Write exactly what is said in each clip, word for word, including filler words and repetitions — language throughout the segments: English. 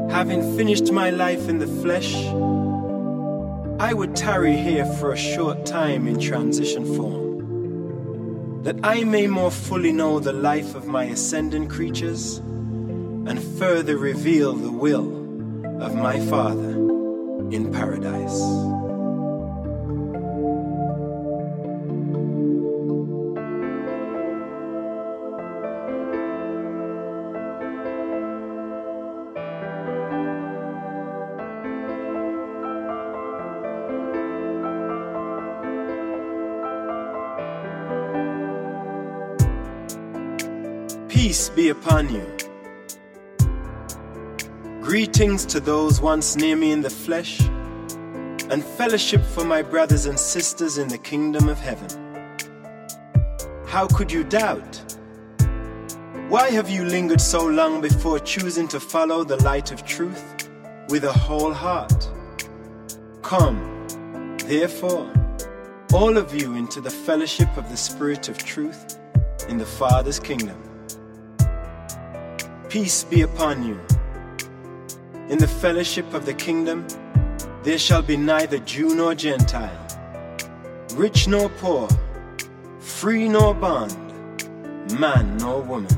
Having finished my life in the flesh, I would tarry here for a short time in transition form, that I may more fully know the life of my ascending creatures and further reveal the will of my Father in paradise. Peace be upon you. Greetings to those once near me in the flesh, and fellowship for my brothers and sisters in the kingdom of heaven. How could you doubt? Why have you lingered so long before choosing to follow the light of truth with a whole heart? Come, therefore, all of you into the fellowship of the Spirit of truth in the Father's kingdom. Peace be upon you. In the fellowship of the kingdom, there shall be neither Jew nor Gentile, rich nor poor, free nor bond, man nor woman.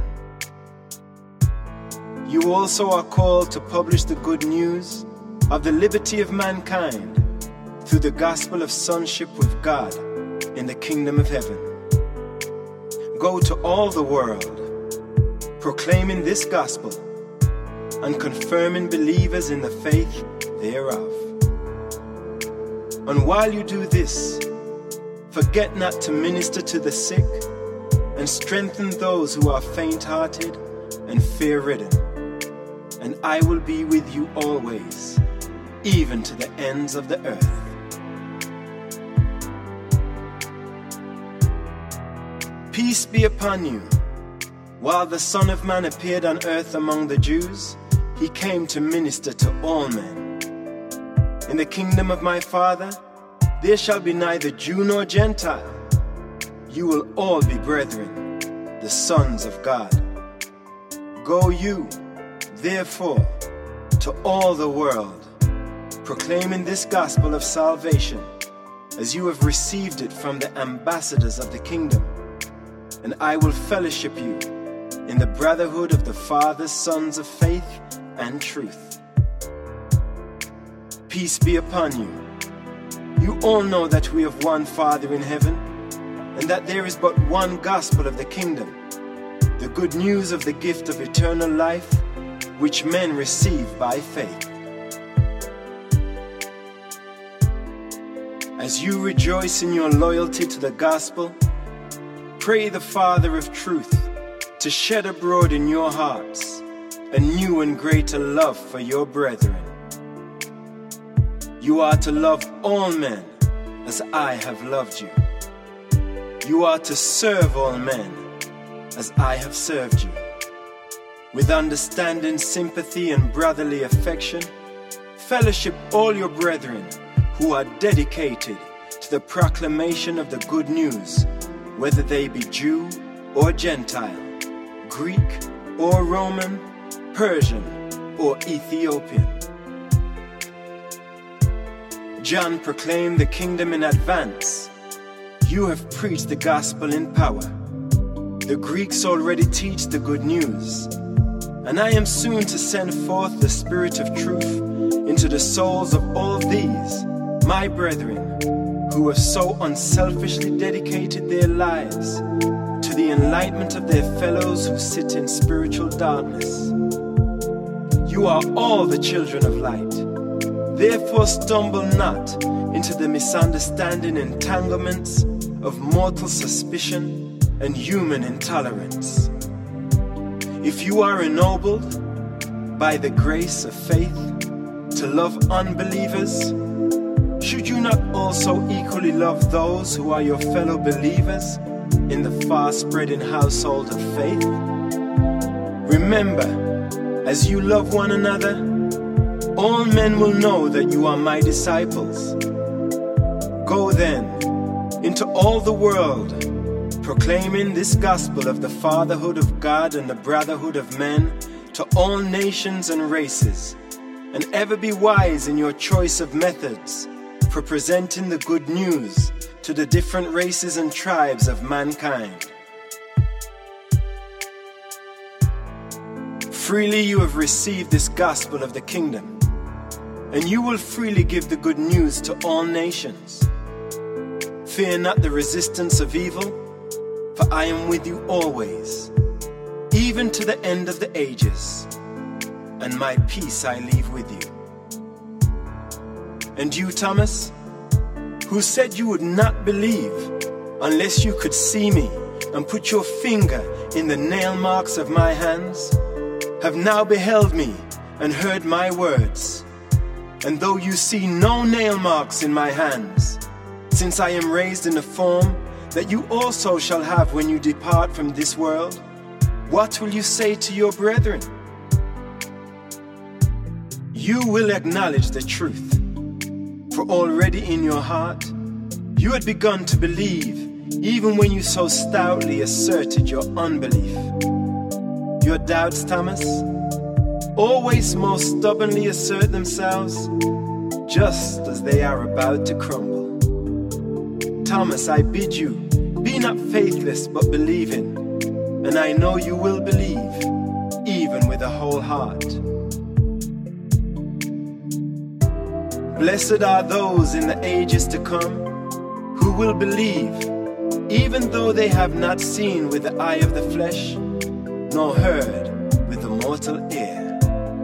You also are called to publish the good news of the liberty of mankind through the gospel of sonship with God in the kingdom of heaven. Go to all the world, proclaiming this gospel and confirming believers in the faith thereof. And while you do this, forget not to minister to the sick and strengthen those who are faint-hearted and fear-ridden. And I will be with you always, even to the ends of the earth. Peace be upon you. While the Son of Man appeared on earth among the Jews, he came to minister to all men. In the kingdom of my Father, there shall be neither Jew nor Gentile. You will all be brethren, the sons of God. Go you, therefore, to all the world, proclaiming this gospel of salvation, as you have received it from the ambassadors of the kingdom. And I will fellowship you in the brotherhood of the Father's sons of faith and truth. Peace be upon you. You all know that we have one Father in heaven, and that there is but one gospel of the kingdom, the good news of the gift of eternal life, which men receive by faith. As you rejoice in your loyalty to the gospel, pray the Father of truth to shed abroad in your hearts a new and greater love for your brethren. You are to love all men as I have loved you. You are to serve all men as I have served you. With understanding, sympathy, and brotherly affection, fellowship all your brethren who are dedicated to the proclamation of the good news, whether they be Jew or Gentile, Greek or Roman, Persian or Ethiopian. John proclaimed the kingdom in advance. You have preached the gospel in power. The Greeks already teach the good news. And I am soon to send forth the Spirit of truth into the souls of all these, my brethren, who have so unselfishly dedicated their lives to the enlightenment of their fellows who sit in spiritual darkness. You are all the children of light. Therefore stumble not into the misunderstanding entanglements of mortal suspicion and human intolerance. If you are ennobled by the grace of faith to love unbelievers, should you not also equally love those who are your fellow believers in the far-spreading household of faith? Remember, as you love one another, all men will know that you are my disciples. Go then into all the world, proclaiming this gospel of the fatherhood of God and the brotherhood of men to all nations and races, and ever be wise in your choice of methods for presenting the good news to the different races and tribes of mankind. Freely you have received this gospel of the kingdom, and you will freely give the good news to all nations. Fear not the resistance of evil, for I am with you always, even to the end of the ages, and my peace I leave with you. And you, Thomas, who said you would not believe unless you could see me and put your finger in the nail marks of my hands, have now beheld me and heard my words. And though you see no nail marks in my hands, since I am raised in the form that you also shall have when you depart from this world, what will you say to your brethren? You will acknowledge the truth, for already in your heart you had begun to believe, even when you so stoutly asserted your unbelief. Your doubts, Thomas, always most stubbornly assert themselves, just as they are about to crumble. Thomas, I bid you, be not faithless but believing, and I know you will believe, even with a whole heart. Blessed are those in the ages to come who will believe, even though they have not seen with the eye of the flesh, nor heard with the mortal ear.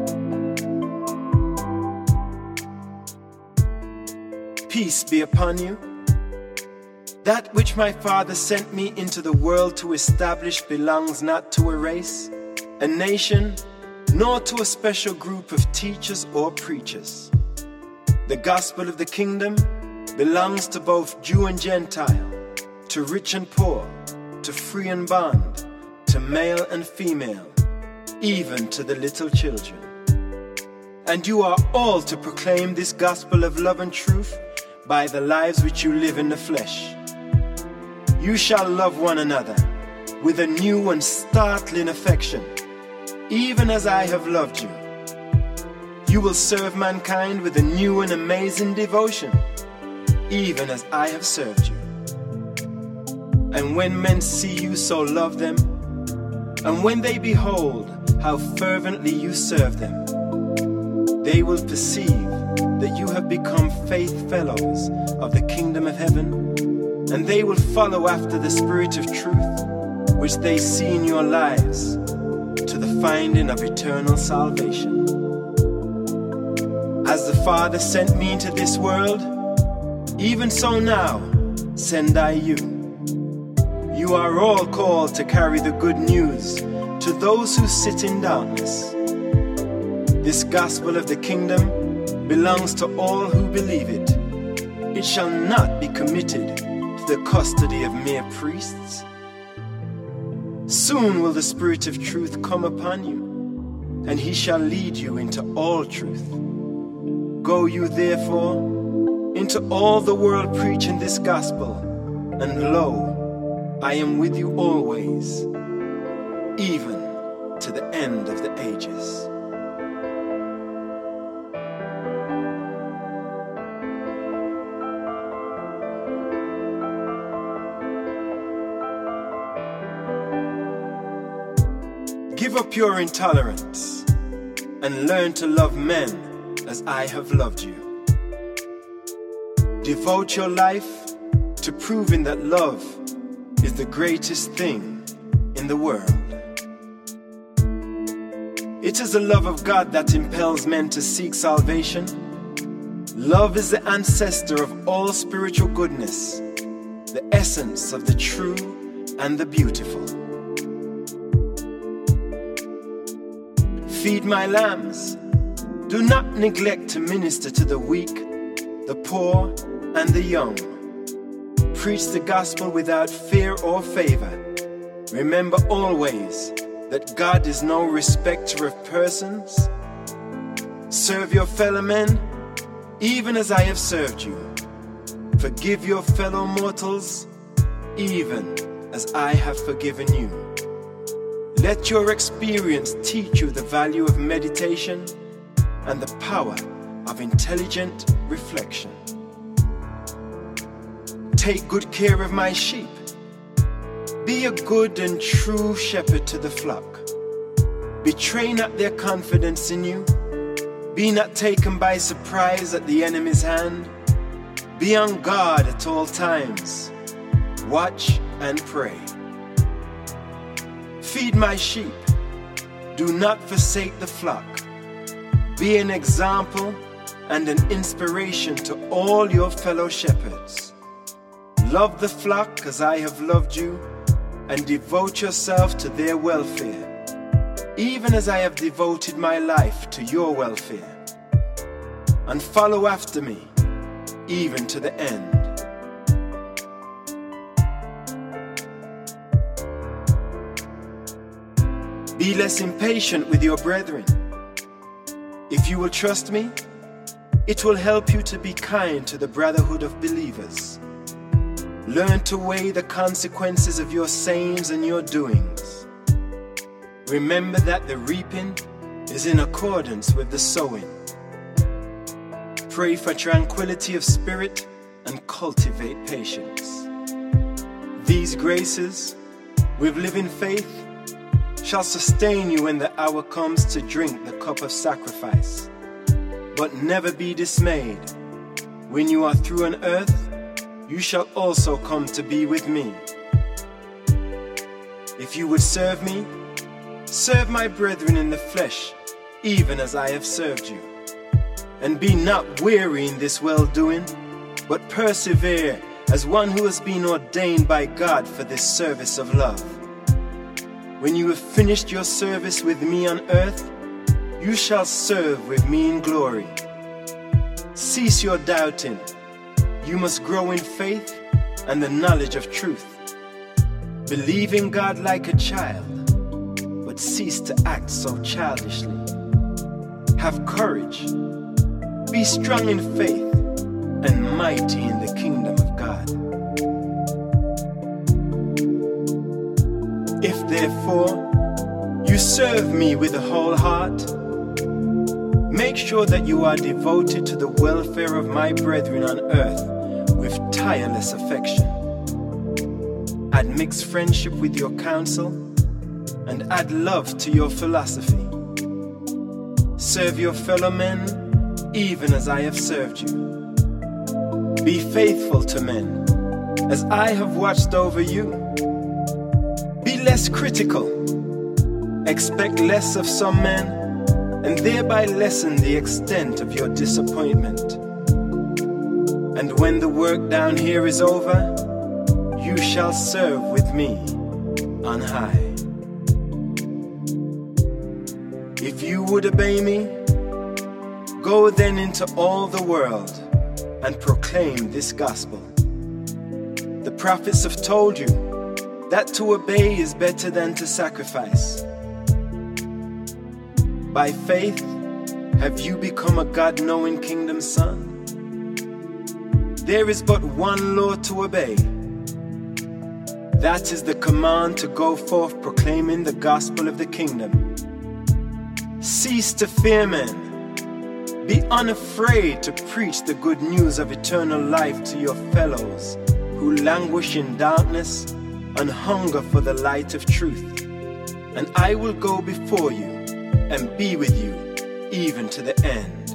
Peace be upon you. That which my Father sent me into the world to establish belongs not to a race, a nation, nor to a special group of teachers or preachers. The gospel of the kingdom belongs to both Jew and Gentile, to rich and poor, to free and bond, to male and female, even to the little children. And you are all to proclaim this gospel of love and truth by the lives which you live in the flesh. You shall love one another with a new and startling affection, even as I have loved you. You will serve mankind with a new and amazing devotion, even as I have served you. And when men see you so love them, and when they behold how fervently you serve them, they will perceive that you have become faith fellows of the kingdom of heaven, and they will follow after the Spirit of truth, which they see in your lives, to the finding of eternal salvation. As the Father sent me into this world, even so now send I you. You are all called to carry the good news to those who sit in darkness. This gospel of the kingdom belongs to all who believe it. It shall not be committed to the custody of mere priests. Soon will the Spirit of truth come upon you, and he shall lead you into all truth. Go you therefore into all the world preaching this gospel, and lo, I am with you always, even to the end of the ages. Give up your intolerance and learn to love men as I have loved you. Devote your life to proving that love is the greatest thing in the world. It is the love of God that impels men to seek salvation. Love is the ancestor of all spiritual goodness, the essence of the true and the beautiful. Feed my lambs. Do not neglect to minister to the weak, the poor, and the young. Preach the gospel without fear or favor. Remember always that God is no respecter of persons. Serve your fellow men, even as I have served you. Forgive your fellow mortals, even as I have forgiven you. Let your experience teach you the value of meditation and the power of intelligent reflection. Take good care of my sheep. Be a good and true shepherd to the flock. Betray not their confidence in you. Be not taken by surprise at the enemy's hand. Be on guard at all times. Watch and pray. Feed my sheep. Do not forsake the flock. Be an example and an inspiration to all your fellow shepherds. Love the flock as I have loved you, and devote yourself to their welfare, even as I have devoted my life to your welfare. And follow after me, even to the end. Be less impatient with your brethren. If you will trust me, it will help you to be kind to the brotherhood of believers. Learn to weigh the consequences of your sayings and your doings. Remember that the reaping is in accordance with the sowing. Pray for tranquility of spirit and cultivate patience. These graces, with living faith, shall sustain you when the hour comes to drink the cup of sacrifice. But never be dismayed. When you are through on earth, you shall also come to be with me. If you would serve me, serve my brethren in the flesh, even as I have served you. And be not weary in this well-doing, but persevere as one who has been ordained by God for this service of love. When you have finished your service with me on earth, you shall serve with me in glory. Cease your doubting. You must grow in faith and the knowledge of truth. Believe in God like a child, but cease to act so childishly. Have courage. Be strong in faith and mighty in the kingdom of God. If therefore you serve me with a whole heart, make sure that you are devoted to the welfare of my brethren on earth with tireless affection. Add mixed friendship with your counsel, and add love to your philosophy. Serve your fellow men, even as I have served you. Be faithful to men, as I have watched over you. Be less critical. Expect less of some men, and thereby lessen the extent of your disappointment. And when the work down here is over, you shall serve with me on high. If you would obey me, go then into all the world and proclaim this gospel. The prophets have told you that to obey is better than to sacrifice. By faith, have you become a God-knowing kingdom son? There is but one law to obey. That is the command to go forth proclaiming the gospel of the kingdom. Cease to fear men. Be unafraid to preach the good news of eternal life to your fellows who languish in darkness and hunger for the light of truth. And I will go before you and be with you even to the end.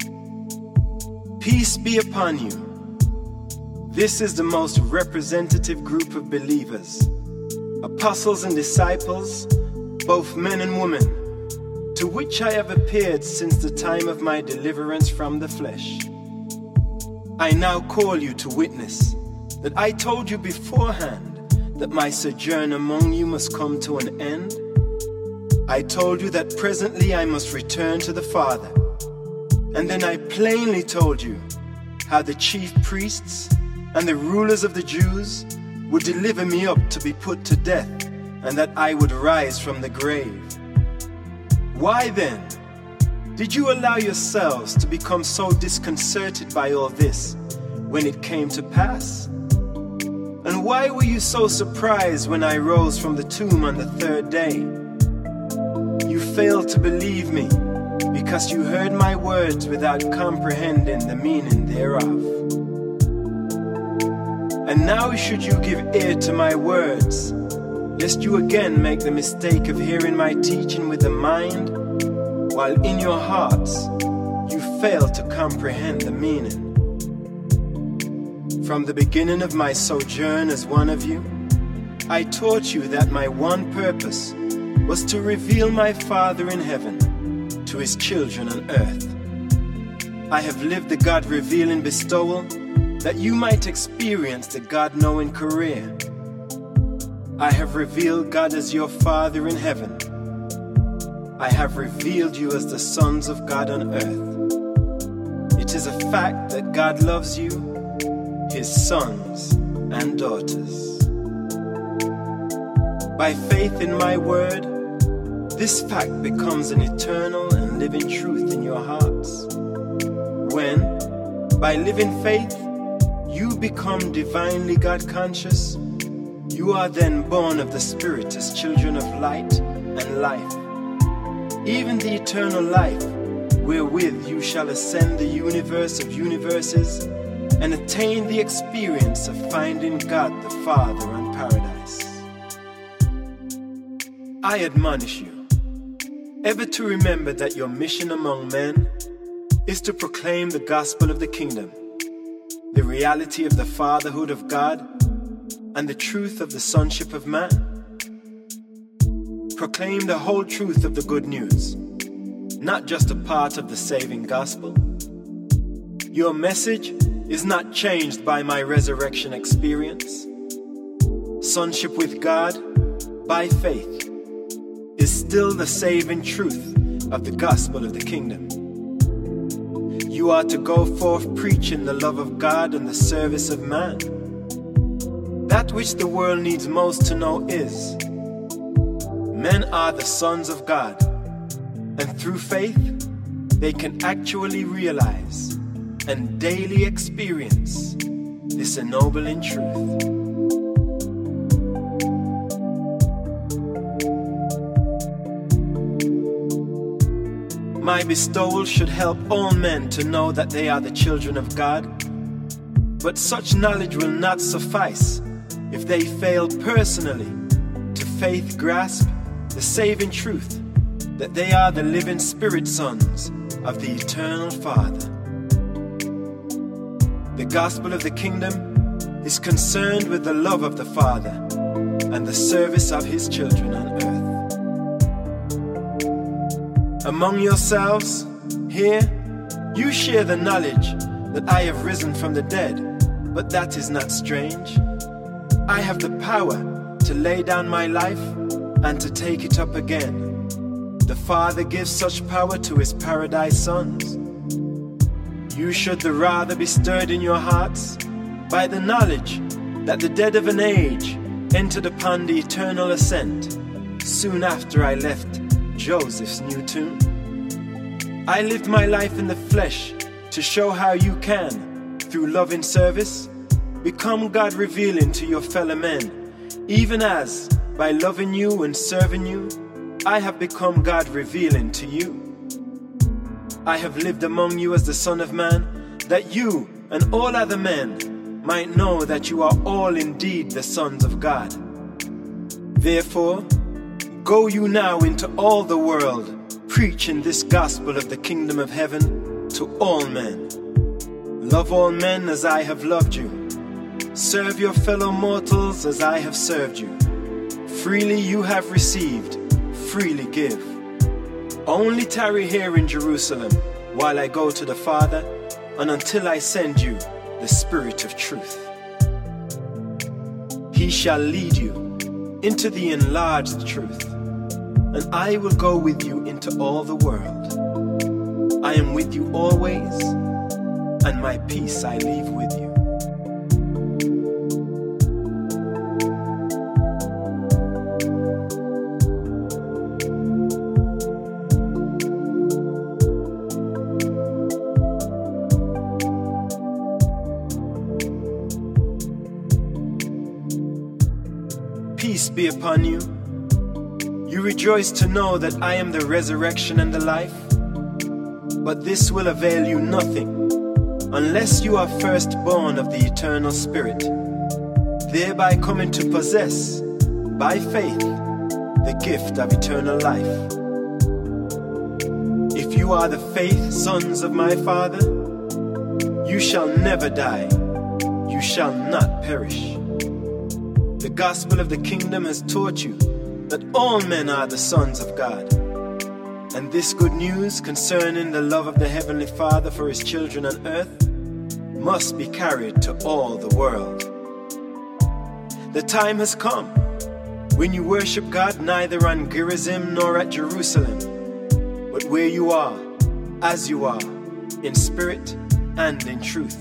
Peace be upon you. This is the most representative group of believers, apostles and disciples, both men and women, to which I have appeared since the time of my deliverance from the flesh. I now call you to witness that I told you beforehand that my sojourn among you must come to an end. I told you that presently I must return to the Father. And then I plainly told you how the chief priests and the rulers of the Jews would deliver me up to be put to death, and that I would rise from the grave. Why then did you allow yourselves to become so disconcerted by all this when it came to pass? And why were you so surprised when I rose from the tomb on the third day? You failed to believe me because you heard my words without comprehending the meaning thereof. And now should you give ear to my words, lest you again make the mistake of hearing my teaching with the mind, while in your hearts you fail to comprehend the meaning. From the beginning of my sojourn as one of you, I taught you that my one purpose was to reveal my Father in heaven to his children on earth. I have lived the God-revealing bestowal that you might experience the God-knowing career. I have revealed God as your Father in heaven. I have revealed you as the sons of God on earth. It is a fact that God loves you, his sons and daughters. By faith in my word, this fact becomes an eternal and living truth in your hearts. When, by living faith, you become divinely God-conscious, you are then born of the Spirit as children of light and life, even the eternal life wherewith you shall ascend the universe of universes and attain the experience of finding God the Father on paradise. I admonish you ever to remember that your mission among men is to proclaim the gospel of the kingdom, the reality of the fatherhood of God, and the truth of the sonship of man. Proclaim the whole truth of the good news, not just a part of the saving gospel. Your message is not changed by my resurrection experience. Sonship with God, by faith, is still the saving truth of the gospel of the kingdom. You are to go forth preaching the love of God and the service of man. That which the world needs most to know is, men are the sons of God, and through faith, they can actually realize and daily experience this ennobling truth. My bestowal should help all men to know that they are the children of God, but such knowledge will not suffice if they fail personally to faith grasp the saving truth that they are the living spirit sons of the eternal Father. The gospel of the kingdom is concerned with the love of the Father and the service of his children on earth. Among yourselves, here, you share the knowledge that I have risen from the dead, but that is not strange. I have the power to lay down my life and to take it up again. The Father gives such power to his paradise sons. You should the rather be stirred in your hearts by the knowledge that the dead of an age entered upon the eternal ascent soon after I left Joseph's new tomb. I lived my life in the flesh to show how you can, through loving service, become God revealing to your fellow men, even as, by loving you and serving you, I have become God revealing to you. I have lived among you as the Son of Man, that you and all other men might know that you are all indeed the sons of God. Therefore, go you now into all the world, preaching this gospel of the kingdom of heaven to all men. Love all men as I have loved you. Serve your fellow mortals as I have served you. Freely you have received, freely give. Only tarry here in Jerusalem while I go to the Father, and until I send you the Spirit of truth. He shall lead you into the enlarged truth, and I will go with you into all the world. I am with you always, and my peace I leave with you. Peace be upon you. You rejoice to know that I am the resurrection and the life. But this will avail you nothing unless you are first born of the eternal Spirit, thereby coming to possess, by faith, the gift of eternal life. If you are the faith sons of my Father, you shall never die, you shall not perish. The gospel of the kingdom has taught you that all men are the sons of God. And this good news concerning the love of the Heavenly Father for His children on earth must be carried to all the world. The time has come when you worship God neither on Gerizim nor at Jerusalem, but where you are, as you are, in spirit and in truth.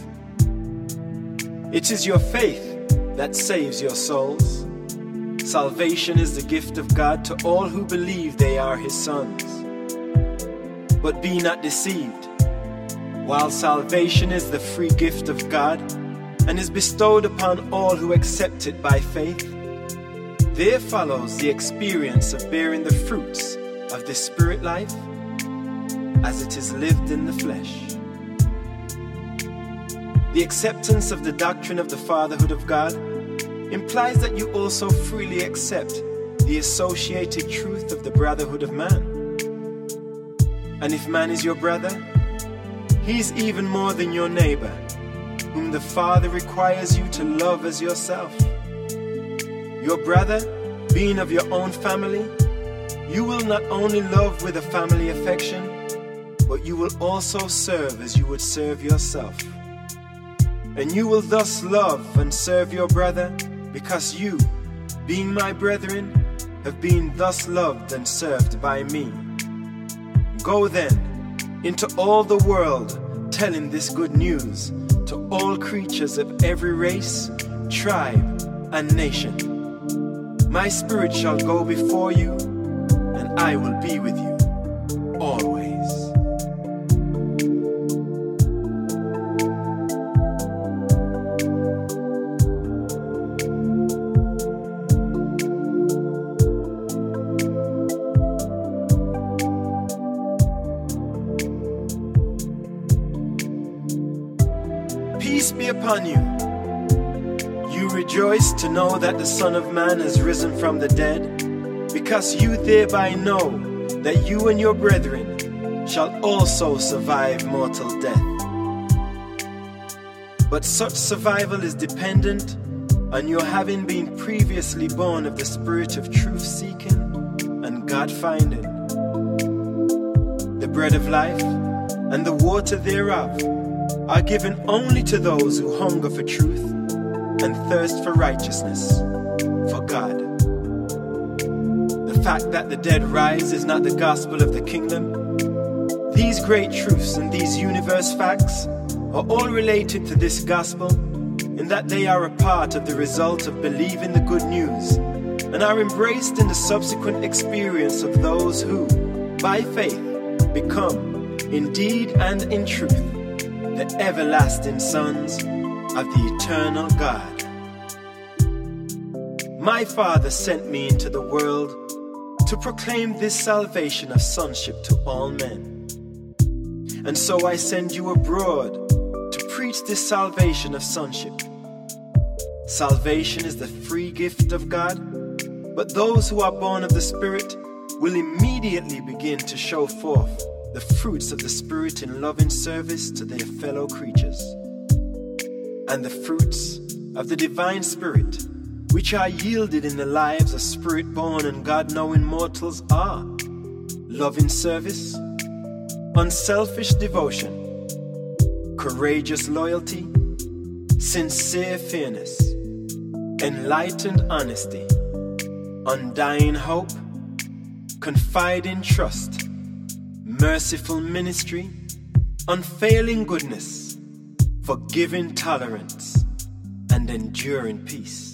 It is your faith that saves your souls. Salvation is the gift of God to all who believe they are His sons. But be not deceived. While salvation is the free gift of God and is bestowed upon all who accept it by faith, there follows the experience of bearing the fruits of the spirit life as it is lived in the flesh. The acceptance of the doctrine of the fatherhood of God implies that you also freely accept the associated truth of the brotherhood of man. And if man is your brother, he is even more than your neighbor, whom the Father requires you to love as yourself. Your brother, being of your own family, you will not only love with a family affection, but you will also serve as you would serve yourself. And you will thus love and serve your brother, because you, being my brethren, have been thus loved and served by me. Go then into all the world, telling this good news to all creatures of every race, tribe, and nation. My Spirit shall go before you, and I will be with you always. Peace be upon you. You rejoice to know that the Son of Man has risen from the dead, because you thereby know that you and your brethren shall also survive mortal death. But such survival is dependent on your having been previously born of the spirit of truth-seeking and God-finding. The bread of life and the water thereof are given only to those who hunger for truth and thirst for righteousness, for God. The fact that the dead rise is not the gospel of the kingdom. These great truths and these universe facts are all related to this gospel in that they are a part of the result of believing the good news and are embraced in the subsequent experience of those who, by faith, become, in deed and in truth, the everlasting sons of the eternal God. My Father sent me into the world to proclaim this salvation of sonship to all men. And so I send you abroad to preach this salvation of sonship. Salvation is the free gift of God, but those who are born of the Spirit will immediately begin to show forth the fruits of the Spirit in loving service to their fellow creatures. And the fruits of the divine Spirit, which are yielded in the lives of Spirit-born and God-knowing mortals, are loving service, unselfish devotion, courageous loyalty, sincere fairness, enlightened honesty, undying hope, confiding trust, merciful ministry, unfailing goodness, forgiving tolerance, and enduring peace.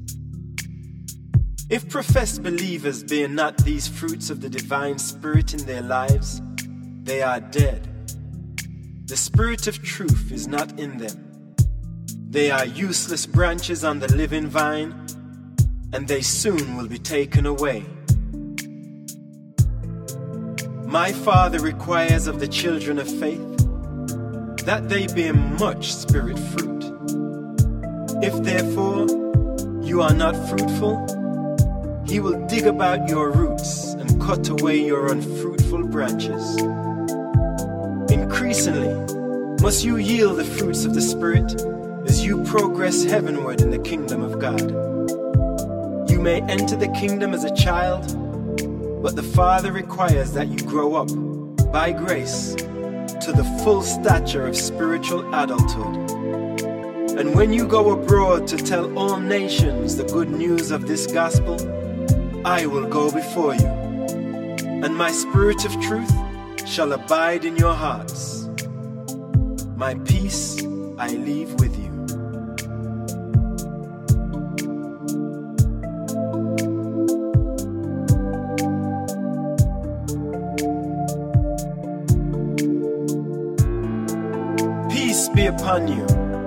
If professed believers bear not these fruits of the divine Spirit in their lives, they are dead. The Spirit of truth is not in them. They are useless branches on the living vine, and they soon will be taken away. My Father requires of the children of faith that they bear much spirit fruit. If therefore you are not fruitful, He will dig about your roots and cut away your unfruitful branches. Increasingly must you yield the fruits of the Spirit as you progress heavenward in the kingdom of God. You may enter the kingdom as a child, but the Father requires that you grow up, by grace, to the full stature of spiritual adulthood. And when you go abroad to tell all nations the good news of this gospel, I will go before you, and my Spirit of truth shall abide in your hearts. My peace I leave with you. Peace be upon you.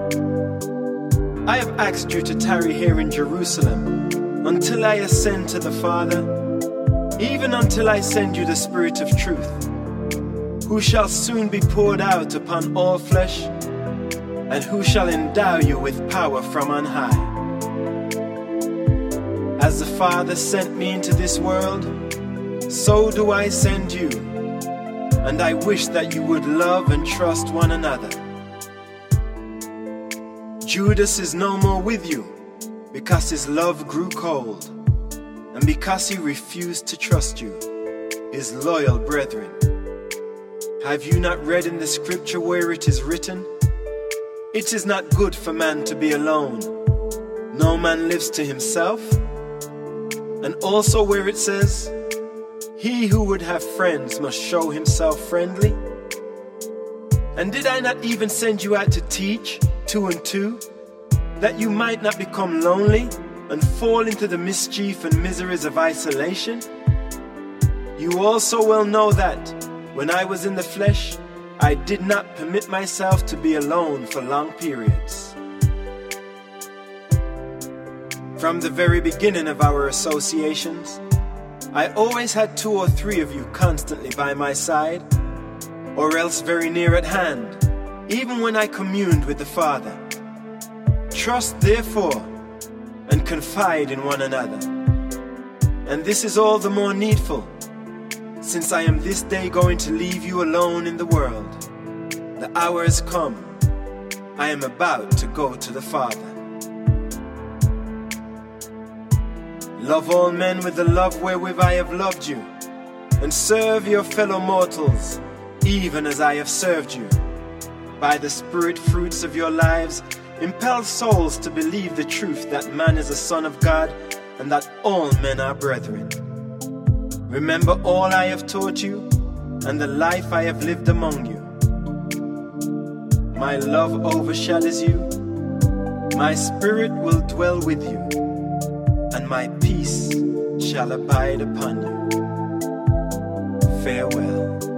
I have asked you to tarry here in Jerusalem until I ascend to the Father, even until I send you the Spirit of truth, who shall soon be poured out upon all flesh, and who shall endow you with power from on high. As the Father sent me into this world, so do I send you, and I wish that you would love and trust one another. Judas is no more with you, because his love grew cold, and because he refused to trust you, his loyal brethren. Have you not read in the scripture where it is written, "It is not good for man to be alone. No man lives to himself"? And also where it says, "He who would have friends must show himself friendly"? And did I not even send you out to teach, two and two, that you might not become lonely and fall into the mischief and miseries of isolation? You also well know that, when I was in the flesh, I did not permit myself to be alone for long periods. From the very beginning of our associations, I always had two or three of you constantly by my side, or else very near at hand, even when I communed with the Father. Trust therefore, and confide in one another. And this is all the more needful, since I am this day going to leave you alone in the world. The hour has come. I am about to go to the Father. Love all men with the love wherewith I have loved you, and serve your fellow mortals, even as I have served you. By the Spirit fruits of your lives, impel souls to believe the truth that man is a son of God, and that all men are brethren. Remember all I have taught you, and the life I have lived among you. My love overshadows you, my Spirit will dwell with you, and my peace shall abide upon you. Farewell.